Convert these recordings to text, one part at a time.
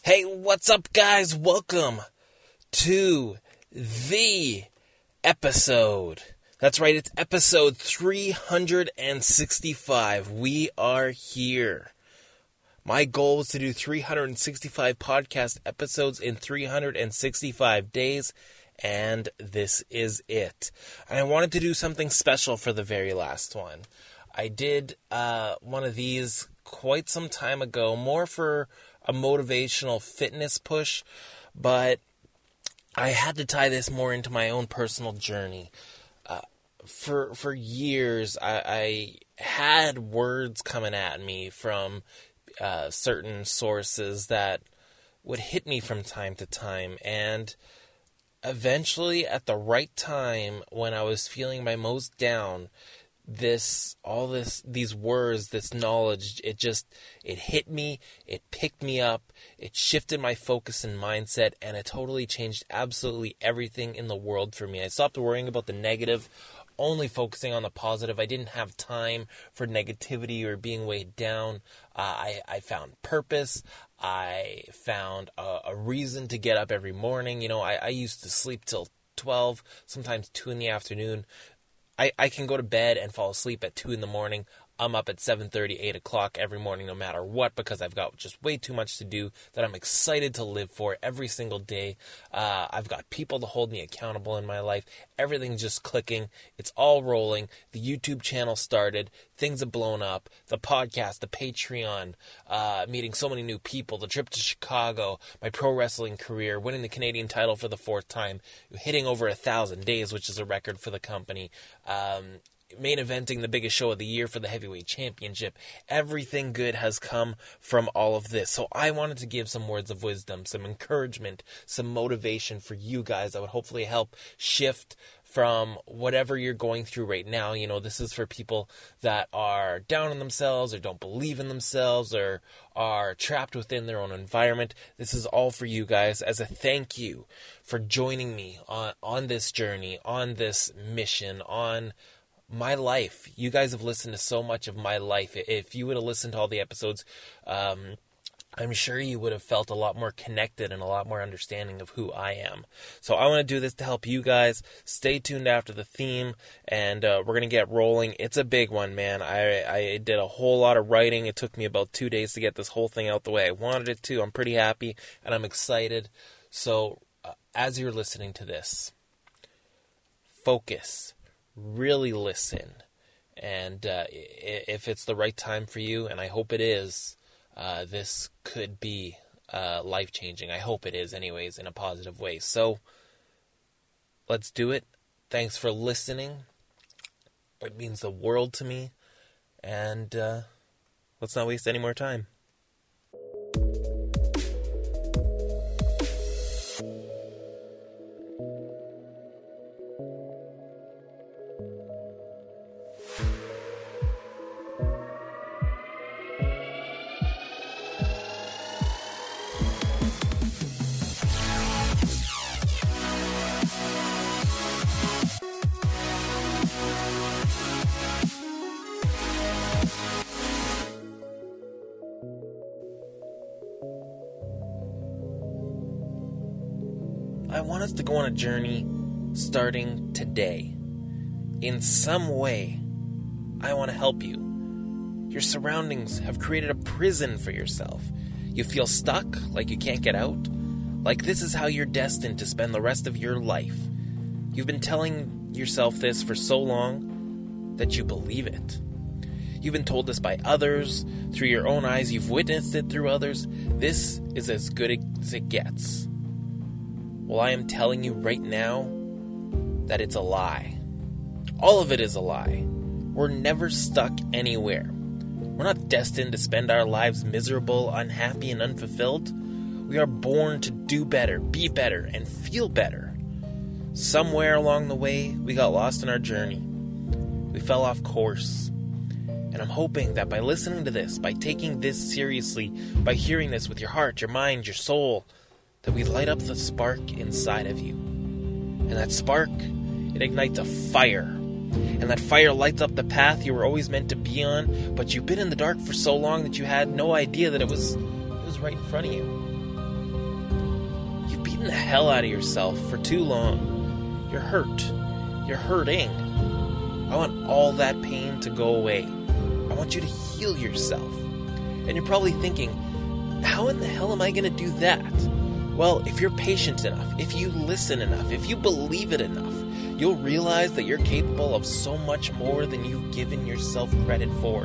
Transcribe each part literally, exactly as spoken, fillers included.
Hey, what's up, guys? Welcome to the episode. That's right, it's episode three hundred sixty-five. We are here. My goal was to do three hundred sixty-five podcast episodes in three hundred sixty-five days, and this is it. And I wanted to do something special for the very last one. I did uh, one of these quite some time ago, more for a motivational fitness push, but I had to tie this more into my own personal journey. Uh, for for years, I, I had words coming at me from uh, certain sources that would hit me from time to time, and eventually, at the right time, when I was feeling my most down, this, all this, these words, this knowledge, it just, it hit me, it picked me up, it shifted my focus and mindset, and it totally changed absolutely everything in the world for me. I stopped worrying about the negative, only focusing on the positive. I didn't have time for negativity or being weighed down. Uh, I, I found purpose. I found a, a reason to get up every morning. You know, I, I used to sleep till twelve, sometimes two in the afternoon. I, I can go to bed and fall asleep at two in the morning. I'm up at seven thirty, eight o'clock every morning no matter what, because I've got just way too much to do that I'm excited to live for every single day. Uh, I've got people to hold me accountable in my life. Everything's just clicking. It's all rolling. The YouTube channel started. Things have blown up. The podcast, the Patreon, uh, meeting so many new people, the trip to Chicago, my pro wrestling career, winning the Canadian title for the fourth time, hitting over a thousand days, which is a record for the company. Um, main eventing the biggest show of the year for the heavyweight championship. Everything good has come from all of this. So I wanted to give some words of wisdom, some encouragement, some motivation for you guys that would hopefully help shift from whatever you're going through right now. You know, this is for people that are down on themselves or don't believe in themselves or are trapped within their own environment. This is all for you guys as a thank you for joining me on, on this journey, on this mission, on my life. You guys have listened to so much of my life. If you would have listened to all the episodes, um, I'm sure you would have felt a lot more connected and a lot more understanding of who I am. So I want to do this to help you guys. Stay tuned after the theme, and uh, we're going to get rolling. It's a big one, man. I, I did a whole lot of writing. It took me about two days to get this whole thing out the way I wanted it to. I'm pretty happy, and I'm excited. So uh, as you're listening to this, focus. Really listen, and uh, if it's the right time for you, and I hope it is, uh, this could be uh, life-changing. I hope it is anyways, in a positive way. So let's do it. Thanks for listening. It means the world to me, and uh, let's not waste any more time. I want us to go on a journey starting today. In some way, I want to help you. Your surroundings have created a prison for yourself. You feel stuck, like you can't get out, like this is how you're destined to spend the rest of your life. You've been telling yourself this for so long that you believe it. You've been told this by others, through your own eyes, you've witnessed it through others. This is as good as it gets. Well, I am telling you right now that it's a lie. All of it is a lie. We're never stuck anywhere. We're not destined to spend our lives miserable, unhappy, and unfulfilled. We are born to do better, be better, and feel better. Somewhere along the way, we got lost in our journey. We fell off course. And I'm hoping that by listening to this, by taking this seriously, by hearing this with your heart, your mind, your soul, that we light up the spark inside of you. And that spark, it ignites a fire. And that fire lights up the path you were always meant to be on, but you've been in the dark for so long that you had no idea that it was it was right in front of you. beaten the hell out of yourself for too long. You're hurt. You're hurting. I want all that pain to go away. I want you to heal yourself. And you're probably thinking, how in the hell am I going to do that? Well, if you're patient enough, if you listen enough, if you believe it enough, you'll realize that you're capable of so much more than you've given yourself credit for.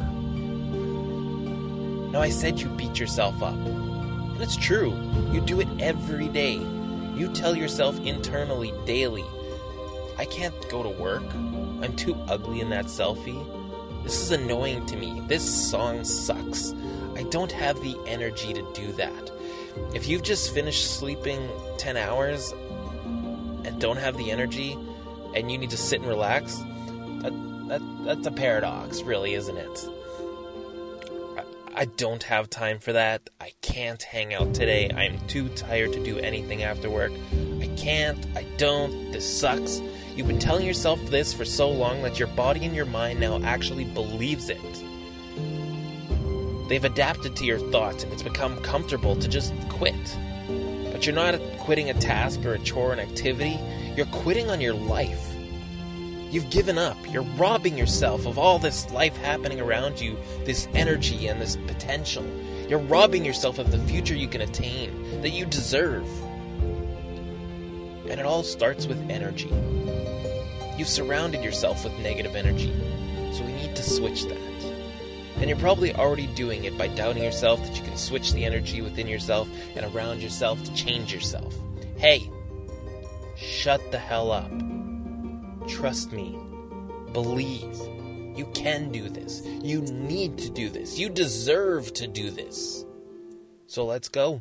Now, I said you beat yourself up. And it's true. You do it every day. You tell yourself internally, daily, I can't go to work. I'm too ugly in that selfie. This is annoying to me. This song sucks. I don't have the energy to do that. If you've just finished sleeping ten hours and don't have the energy and you need to sit and relax, that, that that's a paradox, really, isn't it? I, I don't have time for that. I can't hang out today. I'm too tired to do anything after work. I can't. I don't. This sucks. You've been telling yourself this for so long that your body and your mind now actually believes it. They've adapted to your thoughts and it's become comfortable to just quit. But you're not quitting a task or a chore or an activity. You're quitting on your life. You've given up. You're robbing yourself of all this life happening around you, this energy and this potential. You're robbing yourself of the future you can attain, that you deserve. And it all starts with energy. You've surrounded yourself with negative energy, so we need to switch that. And you're probably already doing it by doubting yourself that you can switch the energy within yourself and around yourself to change yourself. Hey, shut the hell up. Trust me. Believe. You can do this. You need to do this. You deserve to do this. So let's go.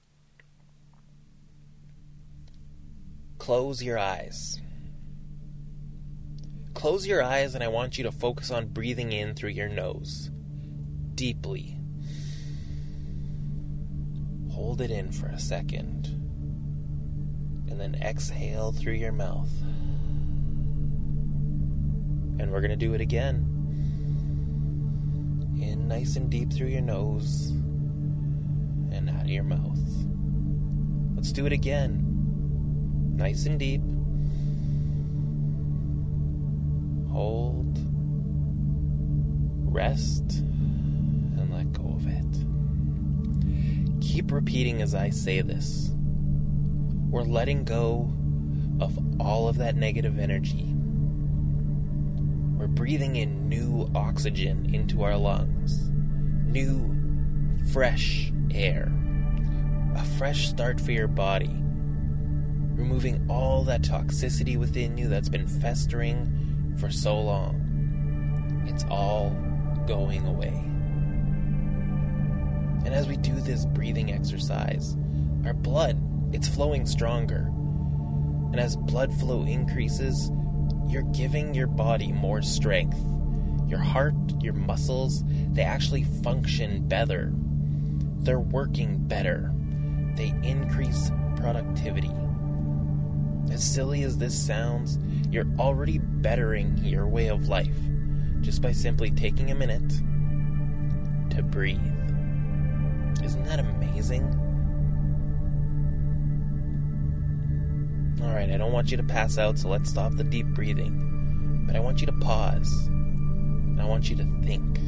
Close your eyes. Close your eyes and I want you to focus on breathing in through your nose. Deeply. Hold it in for a second. And then exhale through your mouth. And we're going to do it again. In nice and deep through your nose. And out of your mouth. Let's do it again. Nice and deep. Hold. Rest. And let go of it. Keep repeating as I say this. We're letting go of all of that negative energy. We're breathing in new oxygen into our lungs. New, fresh air. A fresh start for your body. Removing all that toxicity within you that's been festering for so long. It's all going away. And as we do this breathing exercise, our blood, it's flowing stronger. And as blood flow increases, you're giving your body more strength. Your heart, your muscles, they actually function better. They're working better. They increase productivity. As silly as this sounds, you're already bettering your way of life just by simply taking a minute to breathe. Isn't that amazing? Alright, I don't want you to pass out, so let's stop the deep breathing. But I want you to pause. And I want you to think.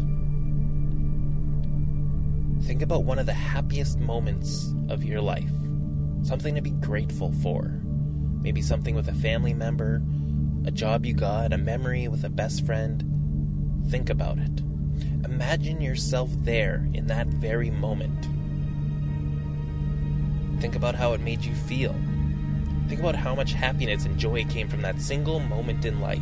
Think about one of the happiest moments of your life. Something to be grateful for. Maybe something with a family member, a job you got, a memory with a best friend. Think about it. Imagine yourself there in that very moment. Think about how it made you feel. Think about how much happiness and joy came from that single moment in life.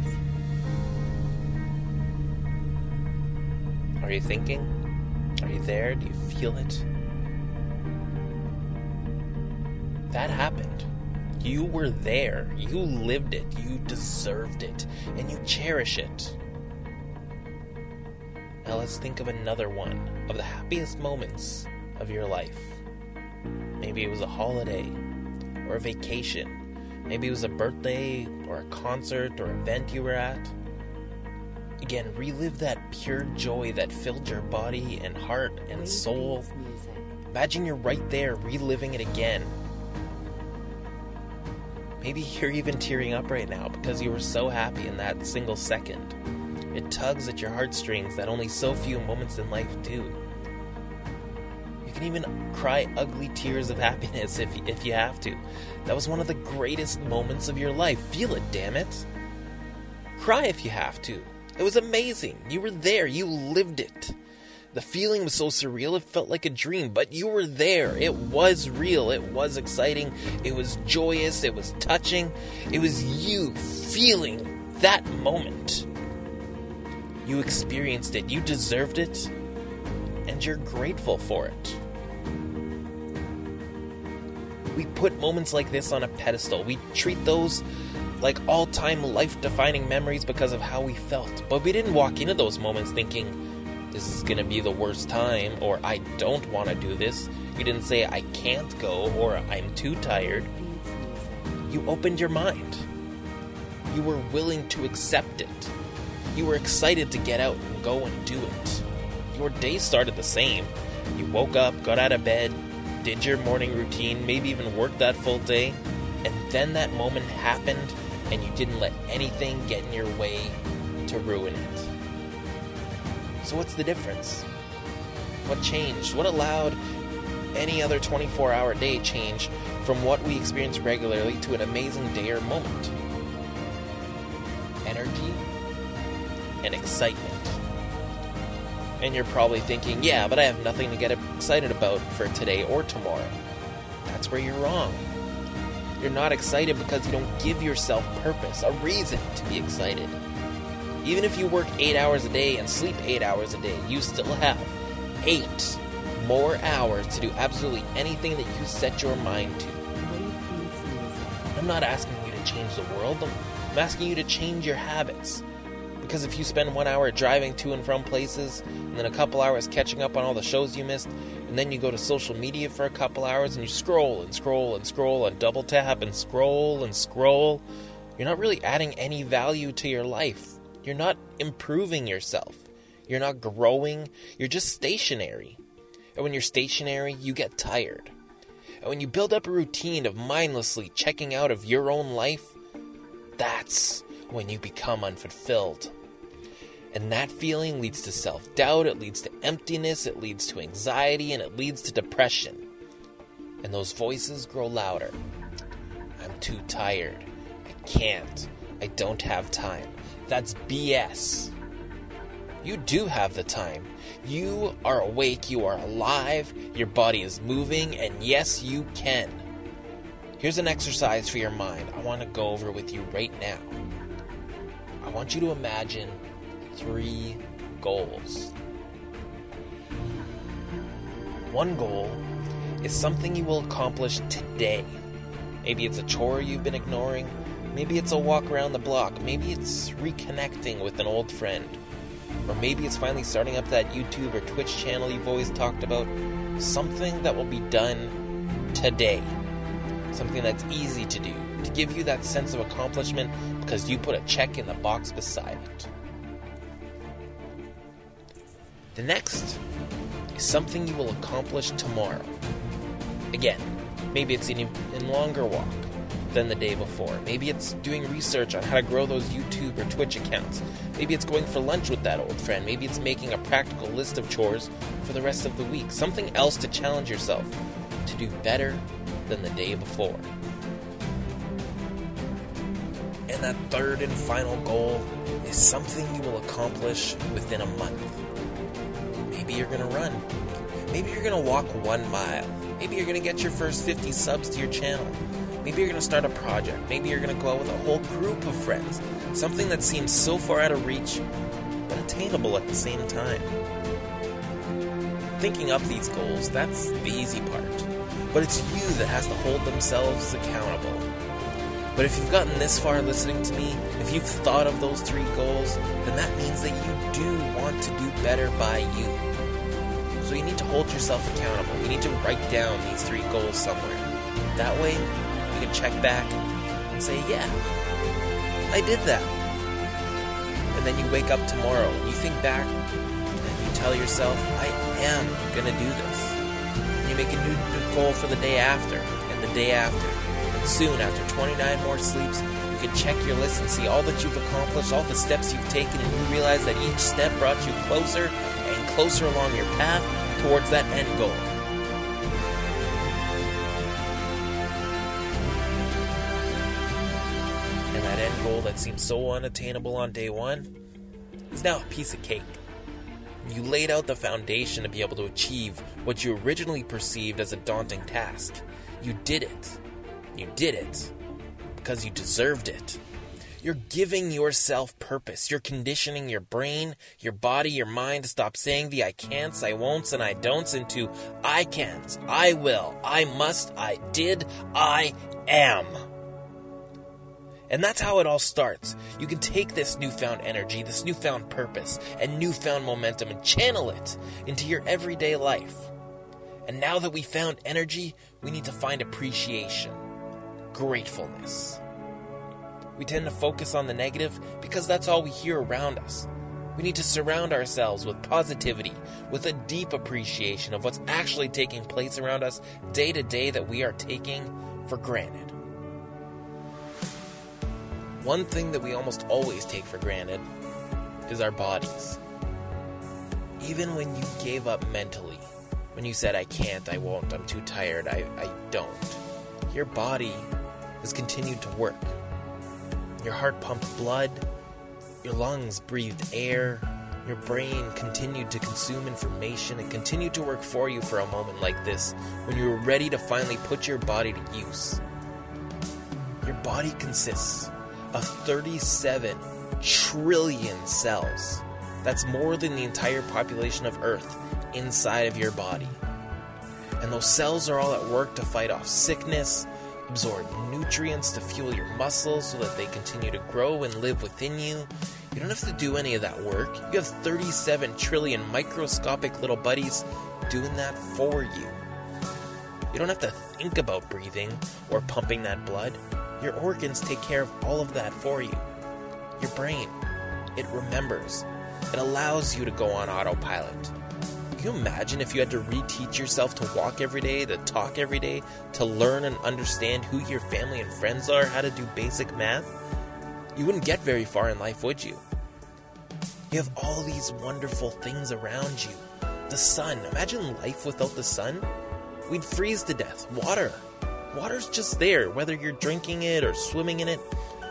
Are you thinking? Are you there? Do you feel it? That happened. You were there. You lived it. You deserved it. And you cherish it. Now let's think of another one of the happiest moments of your life. Maybe it was a holiday or a vacation. Maybe it was a birthday or a concert or event you were at. Again, relive that pure joy that filled your body and heart and soul. Imagine you're right there reliving it again. Maybe you're even tearing up right now because you were so happy in that single second. It tugs at your heartstrings that only so few moments in life do. You can even cry ugly tears of happiness if, if you have to. That was one of the greatest moments of your life. Feel it, damn it. Cry if you have to. It was amazing. You were there. You lived it. The feeling was so surreal, it felt like a dream, but you were there. It was real. It was exciting. It was joyous. It was touching. It was you feeling that moment. You experienced it. You deserved it. And you're grateful for it. We put moments like this on a pedestal. We treat those like all-time life-defining memories because of how we felt. But we didn't walk into those moments thinking, this is going to be the worst time, or I don't want to do this. You didn't say, I can't go, or I'm too tired. You opened your mind. You were willing to accept it. You were excited to get out and go and do it. Your day started the same. You woke up, got out of bed, did your morning routine, maybe even worked that full day, and then that moment happened, and you didn't let anything get in your way to ruin it. So what's the difference? What changed? What allowed any other twenty-four hour day change from what we experience regularly to an amazing day or moment? Energy and excitement. And you're probably thinking, yeah, but I have nothing to get excited about for today or tomorrow. That's where you're wrong. You're not excited because you don't give yourself purpose, a reason to be excited. Even if you work eight hours a day and sleep eight hours a day, you still have eight more hours to do absolutely anything that you set your mind to. I'm not asking you to change the world. I'm asking you to change your habits. Because if you spend one hour driving to and from places, and then a couple hours catching up on all the shows you missed, and then you go to social media for a couple hours and you scroll and scroll and scroll and double tap and scroll and scroll, you're not really adding any value to your life. You're not improving yourself. You're not growing. You're just stationary. And when you're stationary, you get tired. And when you build up a routine of mindlessly checking out of your own life, that's when you become unfulfilled. And that feeling leads to self-doubt, it leads to emptiness, it leads to anxiety, and it leads to depression. And those voices grow louder. I'm too tired. I can't. I don't have time. That's B S. You do have the time. You are awake, you are alive, your body is moving, and yes, you can. Here's an exercise for your mind I want to go over with you right now. I want you to imagine three goals. One goal is something you will accomplish today. Maybe it's a chore you've been ignoring. Maybe it's a walk around the block. Maybe it's reconnecting with an old friend. Or maybe it's finally starting up that YouTube or Twitch channel you've always talked about. Something that will be done today. Something that's easy to do. To give you that sense of accomplishment because you put a check in the box beside it. The next is something you will accomplish tomorrow. Again, maybe it's an even longer walk than the day before. Maybe it's doing research on how to grow those YouTube or Twitch accounts. Maybe it's going for lunch with that old friend. Maybe it's making a practical list of chores for the rest of the week. Something else to challenge yourself to do better than the day before. And that third and final goal is something you will accomplish within a month. Maybe you're going to run. Maybe you're going to walk one mile. Maybe you're going to get your first fifty subs to your channel. Maybe you're going to start a project. Maybe you're going to go out with a whole group of friends. Something that seems so far out of reach, but attainable at the same time. Thinking up these goals, that's the easy part. But it's you that has to hold themselves accountable. But if you've gotten this far listening to me, if you've thought of those three goals, then that means that you do want to do better by you. So you need to hold yourself accountable. You need to write down these three goals somewhere. That way, you can check back and say, yeah, I did that. And then you wake up tomorrow, and you think back, and you tell yourself, I am going to do this. And you make a new, new goal for the day after, and the day after, and soon, after twenty-nine more sleeps, you can check your list and see all that you've accomplished, all the steps you've taken, and you realize that each step brought you closer and closer along your path towards that end goal. And that end goal that seemed so unattainable on day one is now a piece of cake. You laid out the foundation to be able to achieve what you originally perceived as a daunting task. You did it. You did it because you deserved it. You're giving yourself purpose. You're conditioning your brain, your body, your mind to stop saying the I can'ts, I won'ts, and I don'ts into I can's, I will, I must, I did, I am. And that's how it all starts. You can take this newfound energy, this newfound purpose, and newfound momentum and channel it into your everyday life. And now that we found energy, we need to find appreciation, gratefulness. We tend to focus on the negative because that's all we hear around us. We need to surround ourselves with positivity, with a deep appreciation of what's actually taking place around us day to day that we are taking for granted. One thing that we almost always take for granted is our bodies. Even when you gave up mentally, when you said, I can't, I won't, I'm too tired, I, I don't, your body has continued to work. Your heart pumped blood, your lungs breathed air, your brain continued to consume information and continued to work for you for a moment like this when you were ready to finally put your body to use. Your body consists of thirty-seven trillion cells. That's more than the entire population of Earth inside of your body. And those cells are all at work to fight off sickness, absorb nutrients to fuel your muscles so that they continue to grow and live within you. You don't have to do any of that work. You have thirty-seven trillion microscopic little buddies doing that for you. You don't have to think about breathing or pumping that blood. Your organs take care of all of that for you. Your brain, it remembers. It allows you to go on autopilot. Can you imagine if you had to reteach yourself to walk every day, to talk every day, to learn and understand who your family and friends are, how to do basic math? You wouldn't get very far in life, would you? You have all these wonderful things around you. The sun. Imagine life without the sun. We'd freeze to death. Water. Water's just there, whether you're drinking it or swimming in it.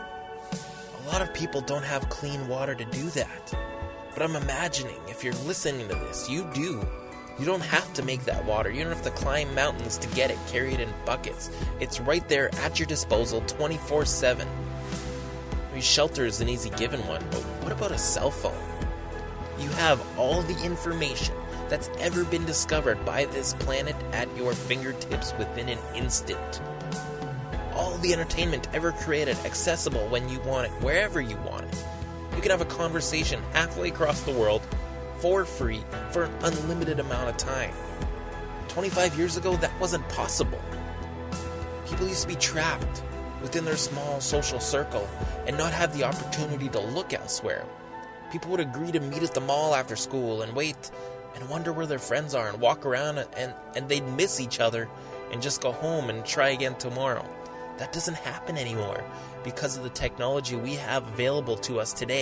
A lot of people don't have clean water to do that. But I'm imagining, if you're listening to this, you do. You don't have to make that water. You don't have to climb mountains to get it, carry it in buckets. It's right there at your disposal twenty-four seven. Maybe shelter is an easy given one, but what about a cell phone? You have all the information that's ever been discovered by this planet at your fingertips within an instant. All the entertainment ever created accessible when you want it, wherever you want it. You can have a conversation halfway across the world for free for an unlimited amount of time. twenty-five years ago, that wasn't possible. People used to be trapped within their small social circle and not have the opportunity to look elsewhere. People would agree to meet at the mall after school and wait and wonder where their friends are and walk around and, and, and they'd miss each other and just go home and try again tomorrow. That doesn't happen anymore because of the technology we have available to us today.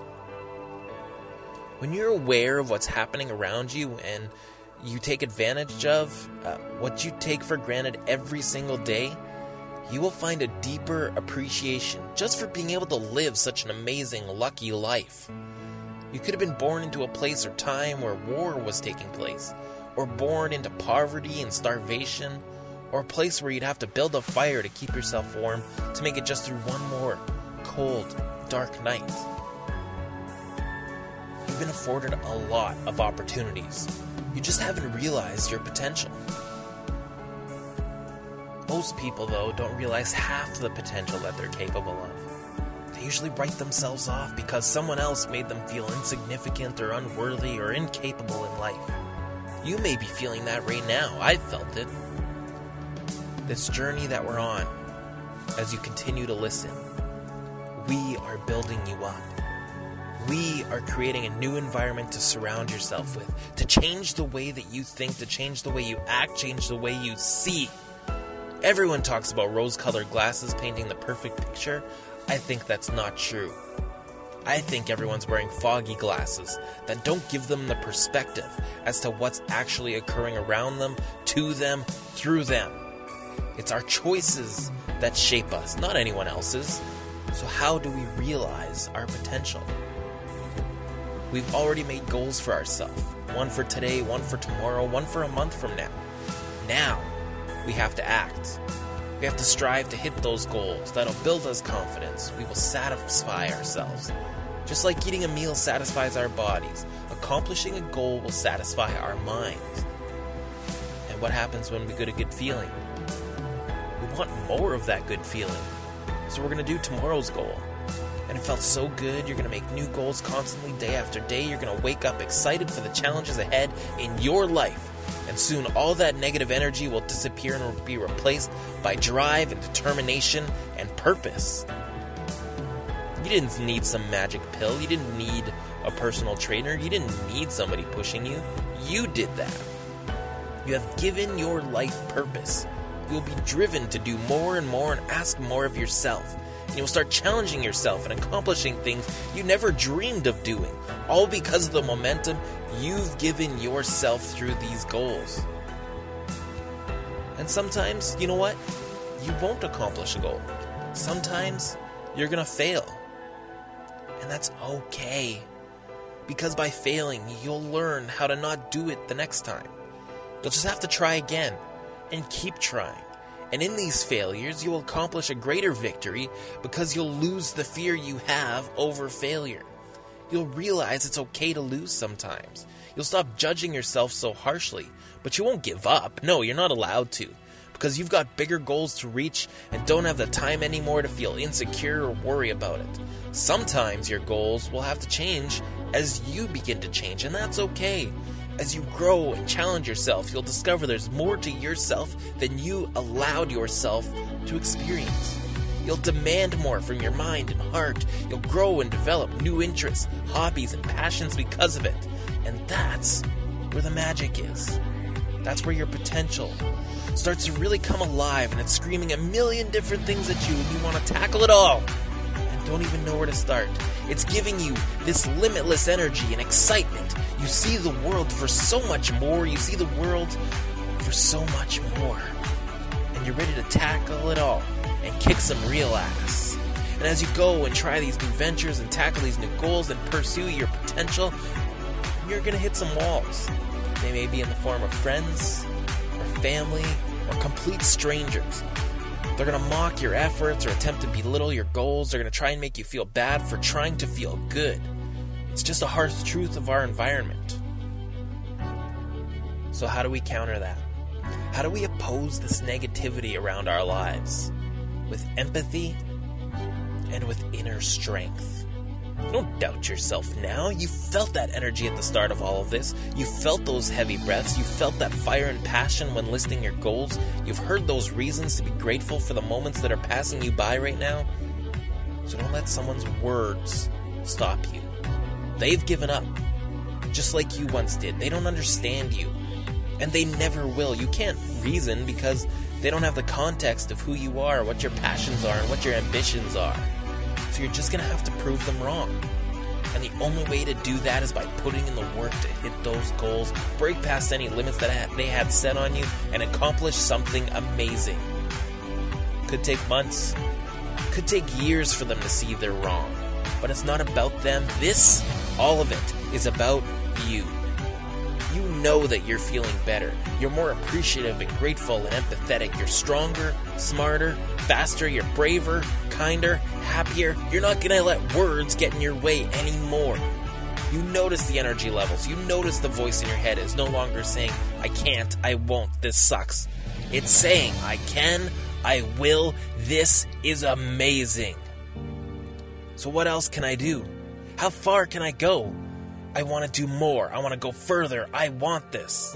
When you're aware of what's happening around you and you take advantage of uh, what you take for granted every single day, you will find a deeper appreciation just for being able to live such an amazing, lucky life. You could have been born into a place or time where war was taking place, or born into poverty and starvation, or a place where you'd have to build a fire to keep yourself warm to make it just through one more cold, dark night. You've been afforded a lot of opportunities. You just haven't realized your potential. Most people, though, don't realize half the potential that they're capable of. They usually write themselves off because someone else made them feel insignificant or unworthy or incapable in life. You may be feeling that right now. I've felt it. This journey that we're on, as you continue to listen, we are building you up. We are creating a new environment to surround yourself with, to change the way that you think, to change the way you act, change the way you see. Everyone talks about rose-colored glasses painting the perfect picture. I think that's not true. I think everyone's wearing foggy glasses that don't give them the perspective as to what's actually occurring around them, to them, through them. It's our choices that shape us, not anyone else's. So how do we realize our potential? We've already made goals for ourselves. One for today, one for tomorrow, one for a month from now. Now, we have to act. We have to strive to hit those goals. That'll build us confidence. We will satisfy ourselves. Just like eating a meal satisfies our bodies, accomplishing a goal will satisfy our minds. And what happens when we get a good feeling? We want more of that good feeling. So we're going to do tomorrow's goal. And it felt so good, you're going to make new goals constantly, day after day. You're going to wake up excited for the challenges ahead in your life. And soon all that negative energy will disappear and will be replaced by drive and determination and purpose. You didn't need some magic pill. You didn't need a personal trainer. You didn't need somebody pushing you. You did that. You have given your life purpose. You will be driven to do more and more and ask more of yourself. And you will start challenging yourself and accomplishing things you never dreamed of doing, all because of the momentum you've given yourself through these goals. And sometimes, you know what? You won't accomplish a goal. Sometimes you're going to fail. And that's okay. Because by failing, you'll learn how to not do it the next time. You'll just have to try again and keep trying. And in these failures, you will accomplish a greater victory because you'll lose the fear you have over failure. You'll realize it's okay to lose sometimes. You'll stop judging yourself so harshly, but you won't give up. No, you're not allowed to, because you've got bigger goals to reach and don't have the time anymore to feel insecure or worry about it. Sometimes your goals will have to change as you begin to change, and that's okay. As you grow and challenge yourself, you'll discover there's more to yourself than you allowed yourself to experience. You'll demand more from your mind and heart. You'll grow and develop new interests, hobbies, and passions because of it. And that's where the magic is. That's where your potential starts to really come alive, and it's screaming a million different things at you, and you want to tackle it all and don't even know where to start. It's giving you this limitless energy and excitement. You see the world for so much more. You see the world for so much more. And you're ready to tackle it all and kick some real ass. And as you go and try these new ventures and tackle these new goals and pursue your potential, you're going to hit some walls. They may be in the form of friends or family or complete strangers. They're going to mock your efforts or attempt to belittle your goals. They're going to try and make you feel bad for trying to feel good. It's just a harsh truth of our environment. So how do we counter that? How do we oppose this negativity around our lives? With empathy and with inner strength. Don't doubt yourself now. You felt that energy at the start of all of this. You felt those heavy breaths. You felt that fire and passion when listing your goals. You've heard those reasons to be grateful for the moments that are passing you by right now. So don't let someone's words stop you. They've given up, just like you once did. They don't understand you, and they never will. You can't reason because they don't have the context of who you are, what your passions are, and what your ambitions are. So you're just going to have to prove them wrong. And the only way to do that is by putting in the work to hit those goals, break past any limits that they had set on you, and accomplish something amazing. Could take months, could take years for them to see they're wrong. But it's not about them. This, all of it, is about you. You know that you're feeling better. You're more appreciative and grateful and empathetic. You're stronger, smarter, faster. You're braver, kinder, happier. You're not going to let words get in your way anymore. You notice the energy levels. You notice the voice in your head is no longer saying, I can't, I won't, this sucks. It's saying, I can, I will, this is amazing. So what else can I do? How far can I go? I want to do more. I want to go further. I want this.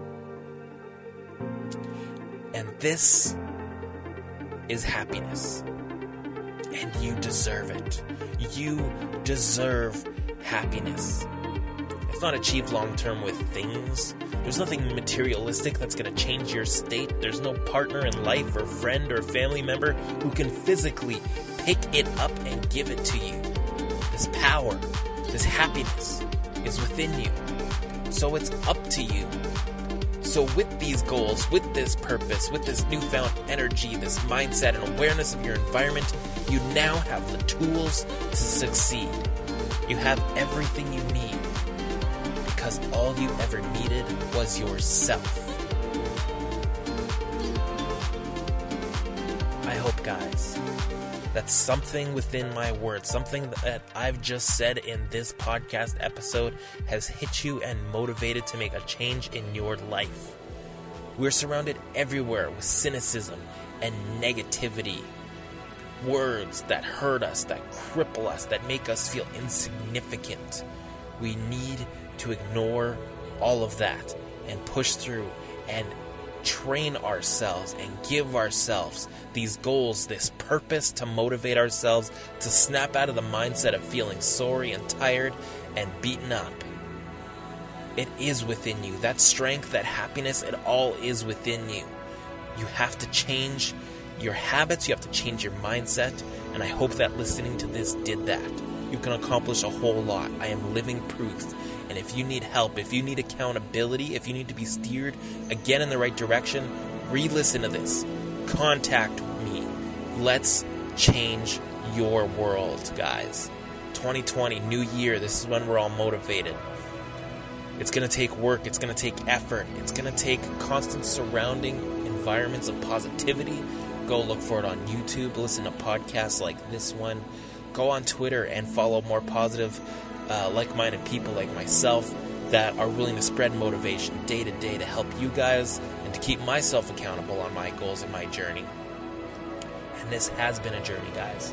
And this is happiness. And you deserve it. You deserve happiness. It's not achieved long-term with things. There's nothing materialistic that's going to change your state. There's no partner in life or friend or family member who can physically pick it up and give it to you. This power, this happiness is within you. So it's up to you. So with these goals, with this purpose, with this newfound energy, this mindset and awareness of your environment, you now have the tools to succeed. You have everything you need because all you ever needed was yourself. I hope, guys, that something within my words, something that I've just said in this podcast episode has hit you and motivated to make a change in your life. We're surrounded everywhere with cynicism and negativity. Words that hurt us, that cripple us, that make us feel insignificant. We need to ignore all of that and push through and train ourselves and give ourselves these goals, this purpose to motivate ourselves to snap out of the mindset of feeling sorry and tired and beaten up. It is within you. That strength, that happiness, it all is within you. You have to change your habits, you have to change your mindset, and I hope that listening to this did that. You can accomplish a whole lot. I am living proof. And if you need help, if you need accountability, if you need to be steered again in the right direction, re-listen to this. Contact me. Let's change your world, guys. twenty twenty, new year, this is when we're all motivated. It's going to take work, it's going to take effort, it's going to take constant surrounding environments of positivity. Go look for it on YouTube, listen to podcasts like this one. Go on Twitter and follow more positive, uh, like-minded people like myself that are willing to spread motivation day to day to help you guys and to keep myself accountable on my goals and my journey. And this has been a journey, guys.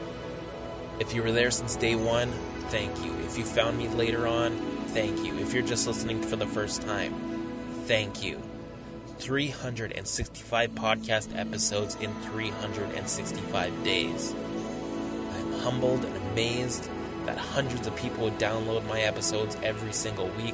If you were there since day one, thank you. If you found me later on, thank you. If you're just listening for the first time, thank you. three hundred sixty-five podcast episodes in three hundred sixty-five days. I'm humbled and amazed that hundreds of people would download my episodes every single week.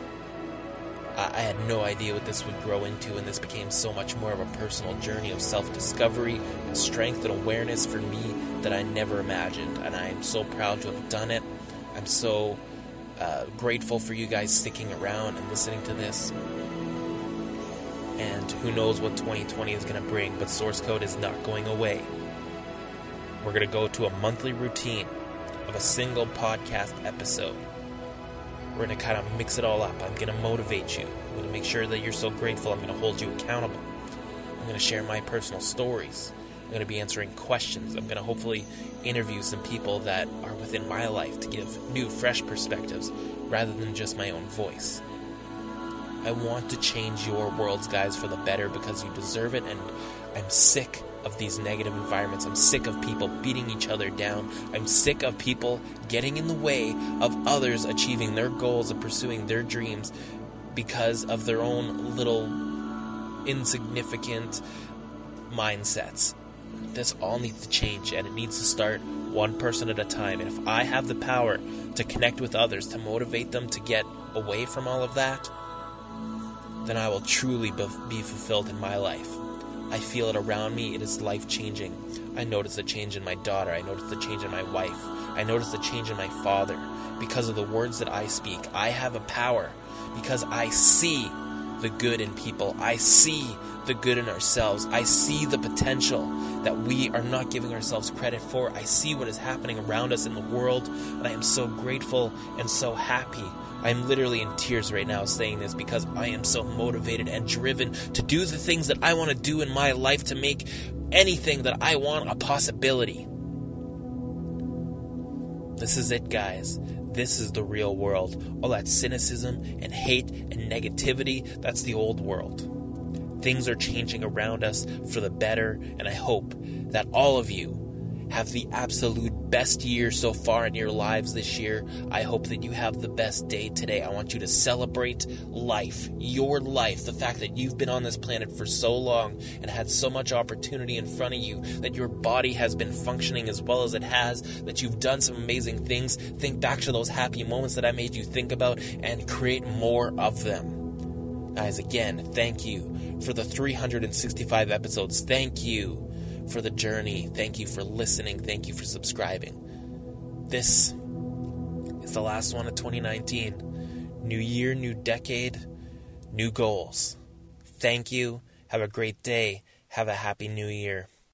I, I had no idea what this would grow into, and this became so much more of a personal journey of self-discovery and strength and awareness for me that I never imagined, and I am so proud to have done it. I'm so uh, grateful for you guys sticking around and listening to this. And who knows what twenty twenty is going to bring, but Source Code is not going away. We're going to go to a monthly routine of a single podcast episode. We're going to kind of mix it all up. I'm going to motivate you. I'm going to make sure that you're so grateful. I'm going to hold you accountable. I'm going to share my personal stories. I'm going to be answering questions. I'm going to hopefully interview some people that are within my life to give new, fresh perspectives rather than just my own voice. I want to change your worlds, guys, for the better because you deserve it, and I'm sick of these negative environments. I'm sick of people beating each other down. I'm sick of people getting in the way of others achieving their goals and pursuing their dreams because of their own little insignificant mindsets. This all needs to change, and it needs to start one person at a time. And if I have the power to connect with others, to motivate them to get away from all of that, then I will truly be fulfilled in my life. I feel it around me. It is life-changing. I notice a change in my daughter. I notice a change in my wife. I notice a change in my father because of the words that I speak. I have a power because I see the good in people. I see the good in ourselves. I see the potential that we are not giving ourselves credit for. I see what is happening around us in the world, and I am so grateful and so happy. I'm literally in tears right now saying this because I am so motivated and driven to do the things that I want to do in my life to make anything that I want a possibility. This is it, guys. This is the real world. All that cynicism and hate and negativity, that's the old world. Things are changing around us for the better, and I hope that all of you have the absolute best year so far in your lives this year. I hope that you have the best day today. I want you to celebrate life, your life, the fact that you've been on this planet for so long and had so much opportunity in front of you, that your body has been functioning as well as it has, that you've done some amazing things. Think back to those happy moments that I made you think about and create more of them. Guys, again, thank you for the three hundred sixty-five episodes. Thank you for the journey. Thank you for listening. Thank you for subscribing. This is the last one of twenty nineteen. New year, new decade, new goals. Thank you. Have a great day. Have a happy new year.